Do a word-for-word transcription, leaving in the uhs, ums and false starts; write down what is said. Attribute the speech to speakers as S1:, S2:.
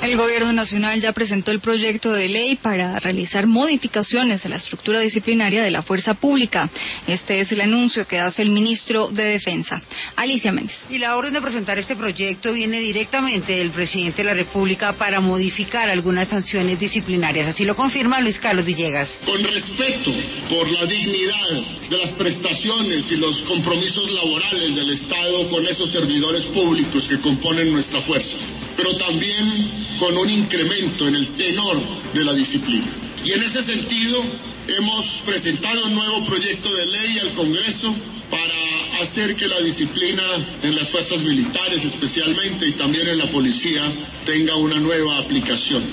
S1: El Gobierno Nacional ya presentó el proyecto de ley para realizar modificaciones a la estructura disciplinaria de la fuerza pública. Este es el anuncio que hace el ministro de Defensa. Alicia Méndez.
S2: Y la orden de presentar este proyecto viene directamente del presidente de la República para modificar algunas sanciones disciplinarias. Así lo confirma Luis Carlos Villegas.
S3: Con respeto por la dignidad de las prestaciones y los compromisos laborales del Estado con esos servidores públicos que componen nuestra fuerza, pero también con un incremento en el tenor de la disciplina. Y en ese sentido hemos presentado un nuevo proyecto de ley al Congreso para hacer que la disciplina en las fuerzas militares especialmente y también en la policía tenga una nueva aplicación.